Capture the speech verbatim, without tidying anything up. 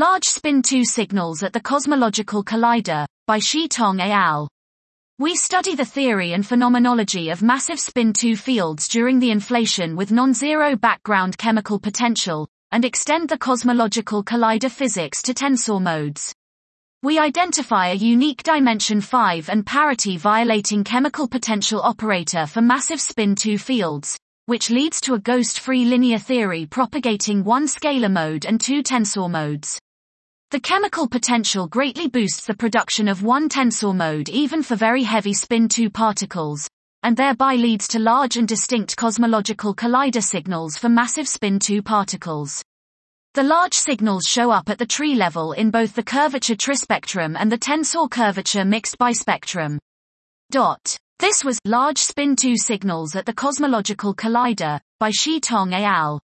Large spin two signals at the cosmological collider, by Shi Tong et al. We study the theory and phenomenology of massive spin two fields during the inflation with non-zero background chemical potential, and extend the cosmological collider physics to tensor modes. We identify a unique dimension five and parity violating chemical potential operator for massive spin two fields, which leads to a ghost-free linear theory propagating one scalar mode and two tensor modes. The chemical potential greatly boosts the production of one tensor mode even for very heavy spin two particles, and thereby leads to large and distinct cosmological collider signals for massive spin two particles. The large signals show up at the tree level in both the curvature trispectrum and the tensor curvature mixed bispectrum. Dot. This was Large Spin two Signals at the Cosmological Collider, by Shi Tong et al.